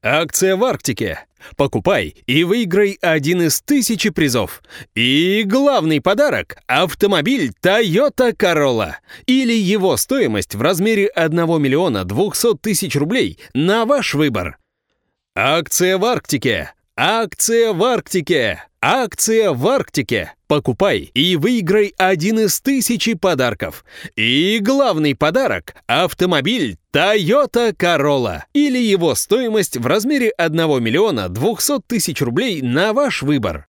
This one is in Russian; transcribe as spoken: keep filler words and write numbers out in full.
Акция в Арктике. Покупай и выиграй один из тысячи призов. И главный подарок – автомобиль Toyota Corolla. Или его стоимость в размере одного миллиона двухсот тысяч рублей на ваш выбор. Акция в Арктике. Акция в Арктике. Акция в Арктике. Покупай и выиграй один из тысячи подарков. И главный подарок – автомобиль Toyota Corolla. Или его стоимость в размере одного миллиона двухсот тысяч рублей на ваш выбор.